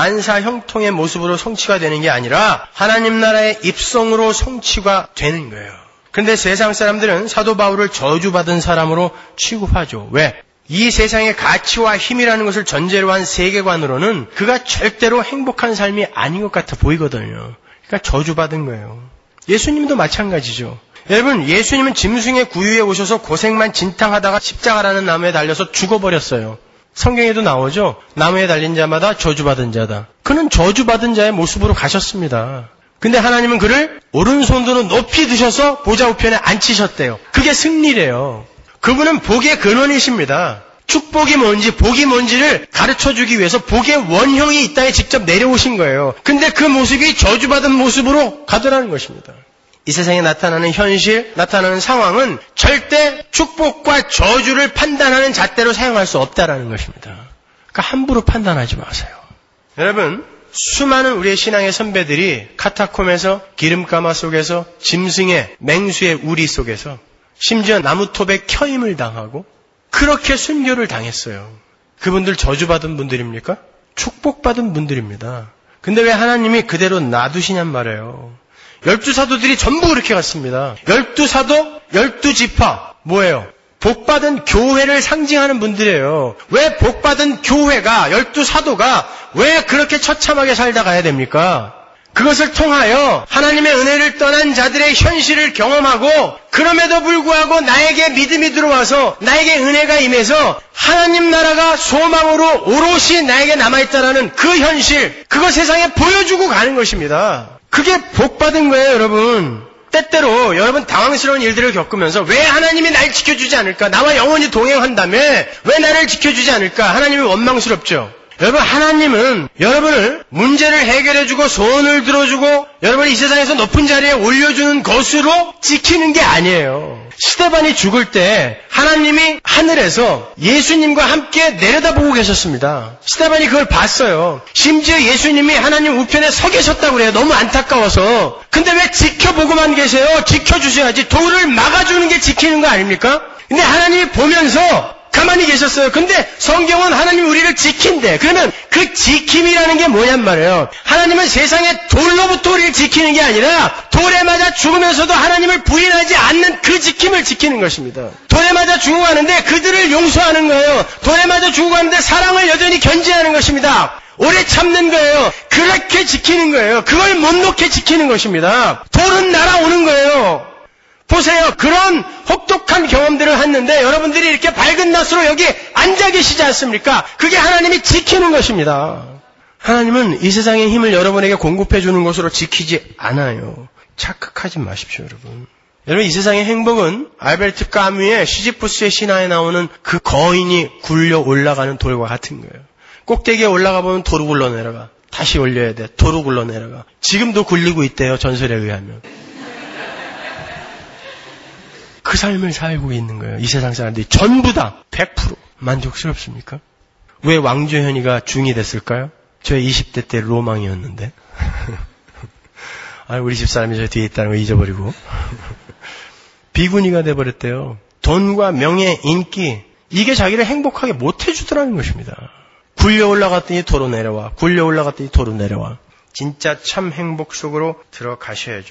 만사형통의 모습으로 성취가 되는 게 아니라 하나님 나라의 입성으로 성취가 되는 거예요. 그런데 세상 사람들은 사도 바울을 저주받은 사람으로 취급하죠. 왜? 이 세상의 가치와 힘이라는 것을 전제로 한 세계관으로는 그가 절대로 행복한 삶이 아닌 것 같아 보이거든요. 그러니까 저주받은 거예요. 예수님도 마찬가지죠. 여러분, 예수님은 짐승의 구유에 오셔서 고생만 진탕하다가 십자가라는 나무에 달려서 죽어버렸어요. 성경에도 나오죠. 나무에 달린 자마다 저주받은 자다. 그는 저주받은 자의 모습으로 가셨습니다. 근데 하나님은 그를 오른손으로 높이 드셔서 보좌 우편에 앉히셨대요. 그게 승리래요. 그분은 복의 근원이십니다. 축복이 뭔지 복이 뭔지를 가르쳐주기 위해서 복의 원형이 이 땅에 직접 내려오신 거예요. 근데 그 모습이 저주받은 모습으로 가더라는 것입니다. 이 세상에 나타나는 현실, 나타나는 상황은 절대 축복과 저주를 판단하는 잣대로 사용할 수 없다라는 것입니다. 그러니까 함부로 판단하지 마세요. 여러분, 수많은 우리의 신앙의 선배들이 카타콤에서 기름가마 속에서 짐승의 맹수의 우리 속에서 심지어 나무톱에 켜임을 당하고 그렇게 순교를 당했어요. 그분들 저주받은 분들입니까? 축복받은 분들입니다. 근데 왜 하나님이 그대로 놔두시냔 말이에요. 12사도들이 전부 그렇게 갔습니다. 12사도, 12지파. 뭐예요? 복받은 교회를 상징하는 분들이에요. 왜 복받은 교회가, 12사도가 왜 그렇게 처참하게 살다 가야 됩니까? 그것을 통하여 하나님의 은혜를 떠난 자들의 현실을 경험하고 그럼에도 불구하고 나에게 믿음이 들어와서 나에게 은혜가 임해서 하나님 나라가 소망으로 오롯이 나에게 남아있다라는 그 현실, 그거 세상에 보여주고 가는 것입니다. 그게 복받은 거예요, 여러분. 때때로 여러분 당황스러운 일들을 겪으면서 왜 하나님이 날 지켜주지 않을까? 나와 영원히 동행한다며 왜 나를 지켜주지 않을까? 하나님이 원망스럽죠. 여러분, 하나님은 여러분을 문제를 해결해주고 소원을 들어주고 여러분을 이 세상에서 높은 자리에 올려주는 것으로 지키는 게 아니에요. 스데반이 죽을 때 하나님이 하늘에서 예수님과 함께 내려다보고 계셨습니다. 스데반이 그걸 봤어요. 심지어 예수님이 하나님 우편에 서 계셨다고 그래요. 너무 안타까워서. 근데 왜 지켜보고만 계세요? 지켜주셔야지. 돌을 막아주는 게 지키는 거 아닙니까? 근데 하나님이 보면서 가만히 계셨어요. 근데 성경은 하나님 우리를 지킨대. 그러면 그 지킴이라는 게 뭐냔 말이에요. 하나님은 세상의 돌로부터 우리를 지키는 게 아니라 돌에 맞아 죽으면서도 하나님을 부인하지 않는 그 지킴을 지키는 것입니다. 돌에 맞아 죽고 가는데 그들을 용서하는 거예요. 돌에 맞아 죽고 가는데 사랑을 여전히 견지하는 것입니다. 오래 참는 거예요. 그렇게 지키는 거예요. 그걸 못 놓게 지키는 것입니다. 돌은 날아오는 거예요. 보세요. 그런 혹독한 경험들을 했는데 여러분들이 이렇게 밝은 낯으로 여기 앉아 계시지 않습니까? 그게 하나님이 지키는 것입니다. 하나님은 이 세상의 힘을 여러분에게 공급해 주는 것으로 지키지 않아요. 착각하지 마십시오, 여러분. 여러분, 이 세상의 행복은 알베르트 까뮈의 시지푸스의 신화에 나오는 그 거인이 굴려 올라가는 돌과 같은 거예요. 꼭대기에 올라가 보면 도로 굴러 내려가. 다시 올려야 돼. 도로 굴러 내려가. 지금도 굴리고 있대요, 전설에 의하면. 그 삶을 살고 있는 거예요. 이 세상 사람들이 전부 다 100% 만족스럽습니까? 왜 왕조현이가 중이 됐을까요? 저의 20대 때 로망이었는데. 우리 집사람이 저 뒤에 있다는 거 잊어버리고. 비구니가 돼버렸대요. 돈과 명예, 인기, 이게 자기를 행복하게 못해주더라는 것입니다. 굴려 올라갔더니 도로 내려와, 굴려 올라갔더니 도로 내려와. 진짜 참 행복 속으로 들어가셔야죠.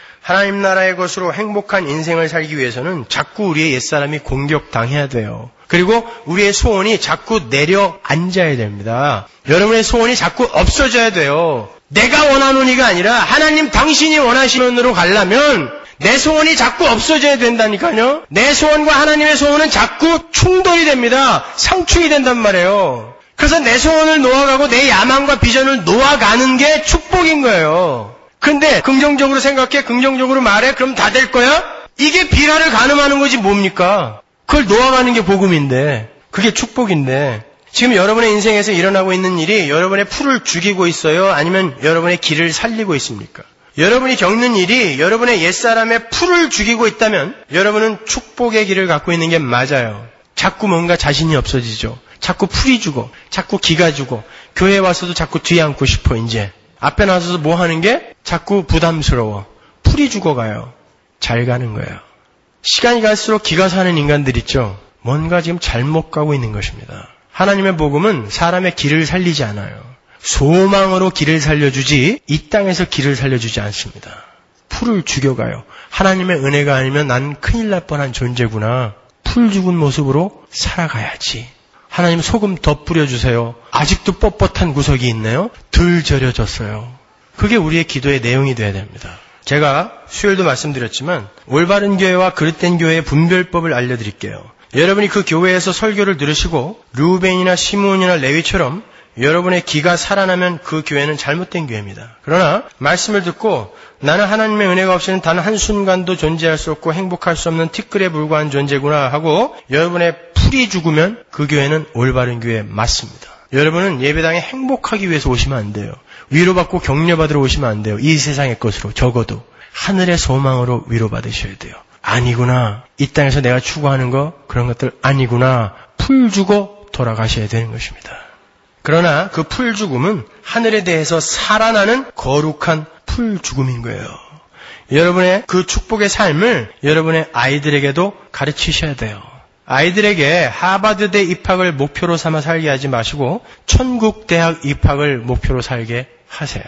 하나님 나라의 것으로 행복한 인생을 살기 위해서는 자꾸 우리의 옛사람이 공격당해야 돼요. 그리고 우리의 소원이 자꾸 내려앉아야 됩니다. 여러분의 소원이 자꾸 없어져야 돼요. 내가 원하노니가 아니라 하나님 당신이 원하시는 으로 가려면 내 소원이 자꾸 없어져야 된다니까요. 내 소원과 하나님의 소원은 자꾸 충돌이 됩니다. 상충이 된단 말이에요. 그래서 내 소원을 놓아가고 내 야망과 비전을 놓아가는 게 축복인 거예요. 근데 긍정적으로 생각해, 긍정적으로 말해, 그럼 다 될 거야? 이게 비라를 가늠하는 거지 뭡니까? 그걸 놓아가는 게 복음인데, 그게 축복인데, 지금 여러분의 인생에서 일어나고 있는 일이 여러분의 풀을 죽이고 있어요? 아니면 여러분의 길을 살리고 있습니까? 여러분이 겪는 일이 여러분의 옛사람의 풀을 죽이고 있다면 여러분은 축복의 길을 갖고 있는 게 맞아요. 자꾸 뭔가 자신이 없어지죠. 자꾸 풀이 주고, 자꾸 기가 주고, 교회에 와서도 자꾸 뒤에 앉고 싶어, 이제. 앞에 나서서 뭐 하는 게 자꾸 부담스러워. 풀이 죽어가요. 잘 가는 거예요. 시간이 갈수록 기가 사는 인간들 있죠. 뭔가 지금 잘못 가고 있는 것입니다. 하나님의 복음은 사람의 길을 살리지 않아요. 소망으로 길을 살려주지 이 땅에서 길을 살려주지 않습니다. 풀을 죽여가요. 하나님의 은혜가 아니면 난 큰일 날 뻔한 존재구나. 풀 죽은 모습으로 살아가야지. 하나님 소금 더 뿌려주세요. 아직도 뻣뻣한 구석이 있네요. 덜 절여졌어요. 그게 우리의 기도의 내용이 돼야 됩니다. 제가 수요일도 말씀드렸지만 올바른 교회와 그릇된 교회의 분별법을 알려드릴게요. 여러분이 그 교회에서 설교를 들으시고 루벤이나 시므온이나 레위처럼 여러분의 기가 살아나면 그 교회는 잘못된 교회입니다. 그러나 말씀을 듣고 나는 하나님의 은혜가 없이는 단 한순간도 존재할 수 없고 행복할 수 없는 티끌에 불과한 존재구나 하고 여러분의 풀이 죽으면 그 교회는 올바른 교회 맞습니다. 여러분은 예배당에 행복하기 위해서 오시면 안 돼요. 위로받고 격려받으러 오시면 안 돼요. 이 세상의 것으로 적어도 하늘의 소망으로 위로받으셔야 돼요. 아니구나. 이 땅에서 내가 추구하는 거 그런 것들 아니구나. 풀 주고 돌아가셔야 되는 것입니다. 그러나 그 풀 죽음은 하늘에 대해서 살아나는 거룩한 풀 죽음인 거예요. 여러분의 그 축복의 삶을 여러분의 아이들에게도 가르치셔야 돼요. 아이들에게 하버드대 입학을 목표로 삼아 살게 하지 마시고 천국 대학 입학을 목표로 살게 하세요.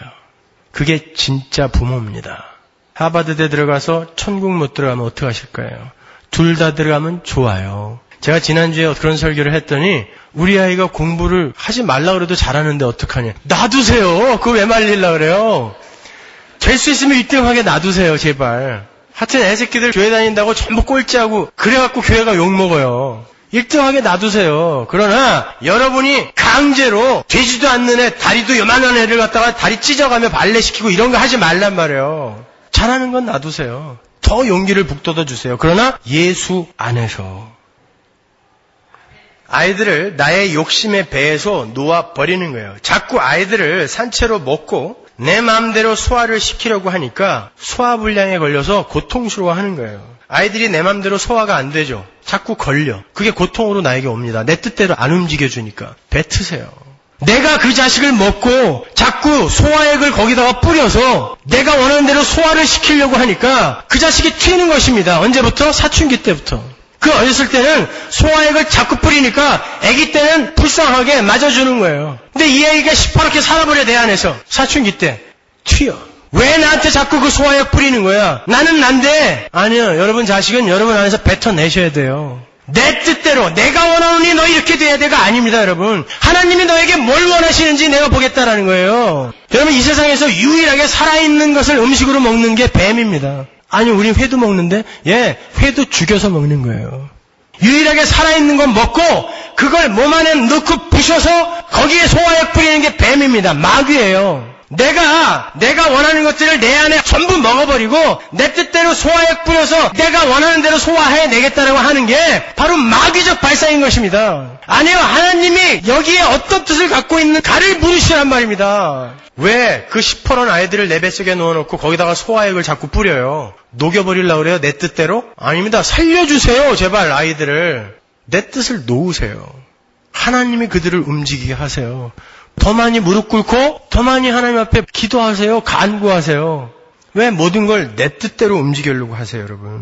그게 진짜 부모입니다. 하버드대 들어가서 천국 못 들어가면 어떡하실 거예요? 둘 다 들어가면 좋아요. 제가 지난주에 그런 설교를 했더니 우리 아이가 공부를 하지 말라 그래도 잘하는데 어떡하냐. 놔두세요. 그거 왜 말리려고 그래요? 될 수 있으면 1등하게 놔두세요. 제발. 하여튼 애새끼들 교회 다닌다고 전부 꼴찌하고 그래갖고 교회가 욕먹어요. 1등하게 놔두세요. 그러나 여러분이 강제로 되지도 않는 애, 다리도 요만한 애를 갖다가 다리 찢어가며 발레시키고 이런 거 하지 말란 말이에요. 잘하는 건 놔두세요. 더 용기를 북돋워 주세요. 그러나 예수 안에서. 아이들을 나의 욕심의 배에서 놓아버리는 거예요. 자꾸 아이들을 산채로 먹고 내 마음대로 소화를 시키려고 하니까 소화불량에 걸려서 고통스러워하는 거예요. 아이들이 내 마음대로 소화가 안 되죠. 자꾸 걸려. 그게 고통으로 나에게 옵니다. 내 뜻대로 안 움직여주니까. 뱉으세요. 내가 그 자식을 먹고 자꾸 소화액을 거기다가 뿌려서 내가 원하는 대로 소화를 시키려고 하니까 그 자식이 튀는 것입니다. 언제부터? 사춘기 때부터. 그 어렸을 때는 소화액을 자꾸 뿌리니까 아기 때는 불쌍하게 맞아주는 거예요. 근데 이 아이가 시퍼렇게 살아버려 내 안에서. 사춘기 때 튀어. 왜 나한테 자꾸 그 소화액 뿌리는 거야? 나는 난데. 아니요. 여러분 자식은 여러분 안에서 뱉어내셔야 돼요. 내 뜻대로 내가 원하노니 너 이렇게 돼야 돼가 아닙니다. 여러분. 하나님이 너에게 뭘 원하시는지 내가 보겠다라는 거예요. 여러분 이 세상에서 유일하게 살아있는 것을 음식으로 먹는 게 뱀입니다. 아니 우린 회도 먹는데 회도 죽여서 먹는 거예요. 유일하게 살아있는 건 먹고 그걸 몸 안에 넣고 부셔서 거기에 소화액 뿌리는 게 뱀입니다. 마귀예요. 내가 원하는 것들을 내 안에 전부 먹어버리고 내 뜻대로 소화액 뿌려서 내가 원하는 대로 소화해내겠다라고 하는 게 바로 마귀적 발상인 것입니다. 아니요. 하나님이 여기에 어떤 뜻을 갖고 있는가를 물으시란 말입니다. 왜 그 시퍼런 아이들을 내 뱃속에 넣어놓고 거기다가 소화액을 자꾸 뿌려요? 녹여버리려고 그래요? 내 뜻대로? 아닙니다. 살려주세요. 제발 아이들을. 내 뜻을 놓으세요. 하나님이 그들을 움직이게 하세요. 더 많이 무릎 꿇고 더 많이 하나님 앞에 기도하세요. 간구하세요. 왜 모든 걸 내 뜻대로 움직이려고 하세요, 여러분?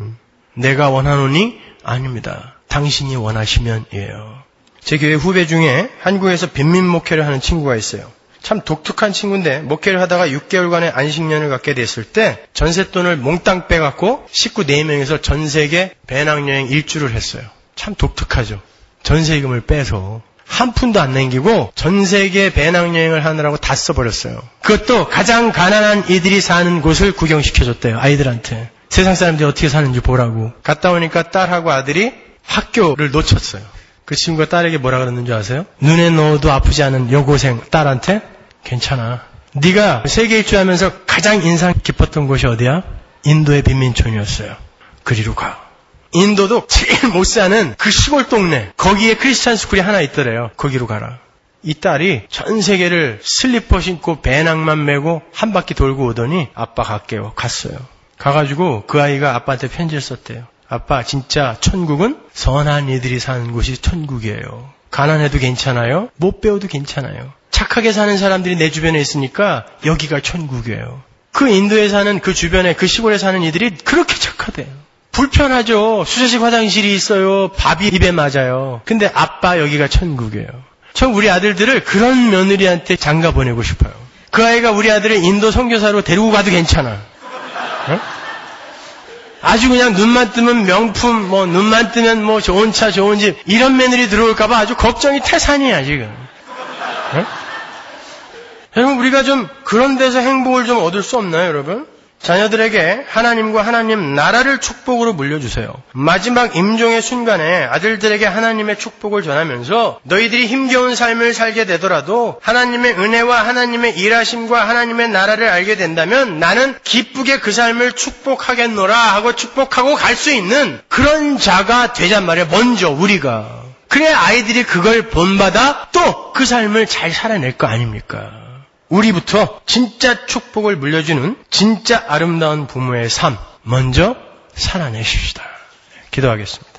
내가 원하노니? 아닙니다. 당신이 원하시면이에요. 제 교회 후배 중에 한국에서 빈민 목회를 하는 친구가 있어요. 참 독특한 친구인데 목회를 하다가 6개월간의 안식년을 갖게 됐을 때 전셋돈을 몽땅 빼갖고 식구 4명에서 전세계 배낭여행 일주를 했어요. 참 독특하죠. 전세금을 빼서 한 푼도 안 남기고 전세계 배낭여행을 하느라고 다 써버렸어요. 그것도 가장 가난한 이들이 사는 곳을 구경시켜줬대요. 아이들한테. 세상 사람들이 어떻게 사는지 보라고. 갔다 오니까 딸하고 아들이 학교를 놓쳤어요. 그 친구가 딸에게 뭐라 그랬는 줄 아세요? 눈에 넣어도 아프지 않은 여고생 딸한테 괜찮아. 네가 세계 일주하면서 가장 인상 깊었던 곳이 어디야? 인도의 빈민촌이었어요. 그리로 가. 인도도 제일 못 사는 그 시골 동네, 거기에 크리스찬 스쿨이 하나 있더래요. 거기로 가라. 이 딸이 전 세계를 슬리퍼 신고 배낭만 메고 한 바퀴 돌고 오더니 아빠 갈게요. 갔어요. 가가지고 그 아이가 아빠한테 편지를 썼대요. 아빠, 진짜 천국은 선한 이들이 사는 곳이 천국이에요. 가난해도 괜찮아요. 못 배워도 괜찮아요. 착하게 사는 사람들이 내 주변에 있으니까 여기가 천국이에요. 그 인도에 사는 그 주변에 그 시골에 사는 이들이 그렇게 착하대요. 불편하죠. 수제식 화장실이 있어요. 밥이 입에 맞아요. 근데 아빠 여기가 천국이에요. 저 우리 아들들을 그런 며느리한테 장가 보내고 싶어요. 그 아이가 우리 아들을 인도 선교사로 데리고 가도 괜찮아. 어? 아주 그냥 눈만 뜨면 명품, 눈만 뜨면 좋은 차, 좋은 집, 이런 며느리 들어올까봐 아주 걱정이 태산이야, 지금. 어? 여러분, 우리가 좀 그런 데서 행복을 좀 얻을 수 없나요, 여러분? 자녀들에게 하나님과 하나님 나라를 축복으로 물려주세요. 마지막 임종의 순간에 아들들에게 하나님의 축복을 전하면서 너희들이 힘겨운 삶을 살게 되더라도 하나님의 은혜와 하나님의 일하심과 하나님의 나라를 알게 된다면 나는 기쁘게 그 삶을 축복하겠노라 하고 축복하고 갈 수 있는 그런 자가 되잔 말이에요. 먼저 우리가. 그래야 아이들이 그걸 본받아 또 그 삶을 잘 살아낼 거 아닙니까? 우리부터 진짜 축복을 물려주는 진짜 아름다운 부모의 삶 먼저 살아내십시다. 기도하겠습니다.